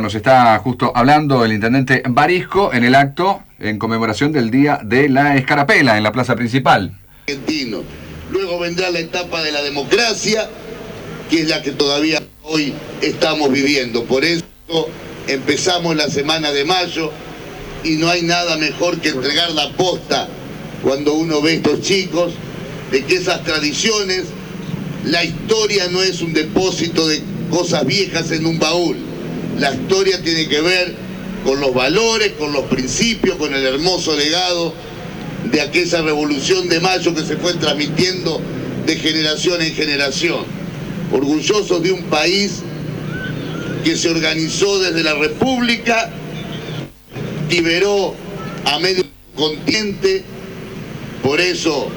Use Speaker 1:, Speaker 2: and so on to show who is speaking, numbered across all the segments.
Speaker 1: nos está justo hablando el intendente Barisco en el acto en conmemoración del Día de la Escarapela en la plaza principal.
Speaker 2: Argentino. Luego vendrá la etapa de la democracia, que es la que todavía hoy estamos viviendo. Por eso empezamos la semana de mayo y no hay nada mejor que entregar la posta cuando uno ve a estos chicos, de que esas tradiciones, la historia no es un depósito de cosas viejas en un baúl. La historia tiene que ver con los valores, con los principios, con el hermoso legado de aquella revolución de mayo que se fue transmitiendo de generación en generación. Orgullosos de un país que se organizó desde la República, liberó a medio continente. Por eso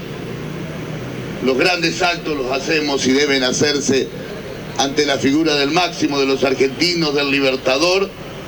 Speaker 2: los grandes actos los hacemos y deben hacerse ante la figura del máximo de los argentinos, del libertador,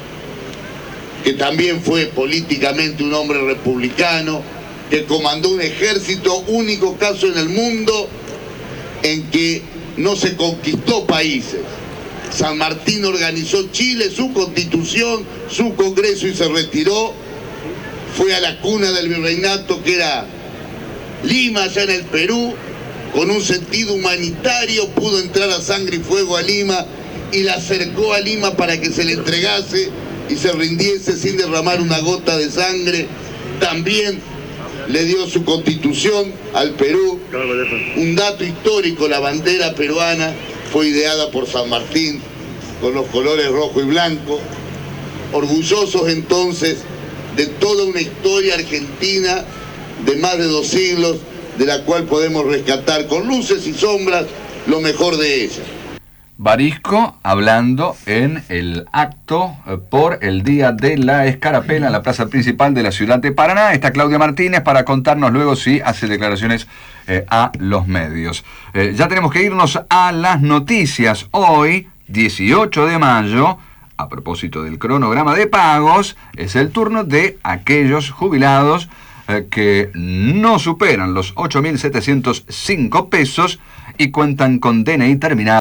Speaker 2: que también fue políticamente un hombre republicano, que comandó un ejército, único caso en el mundo en que no se conquistó países. San Martín organizó Chile, su constitución, su congreso y se retiró. Fue a la cuna del virreinato, que era Lima, allá en el Perú. Con un sentido humanitario pudo entrar a sangre y fuego a Lima y la acercó a Lima para que se le entregase y se rindiese sin derramar una gota de sangre. También le dio su constitución al Perú. Un dato histórico: la bandera peruana fue ideada por San Martín con los colores rojo y blanco. Orgullosos entonces de toda una historia argentina de más de 2 siglos, de la cual podemos rescatar con luces y sombras lo mejor de ella.
Speaker 1: Barisco hablando en el acto por el Día de la Escarapela en la plaza principal de la ciudad de Paraná. Está Claudia Martínez para contarnos luego si hace declaraciones a los medios. Ya tenemos que irnos a las noticias. Hoy, 18 de mayo, a propósito del cronograma de pagos, es el turno de aquellos jubilados que no superan los 8.705 pesos y cuentan con DNI terminado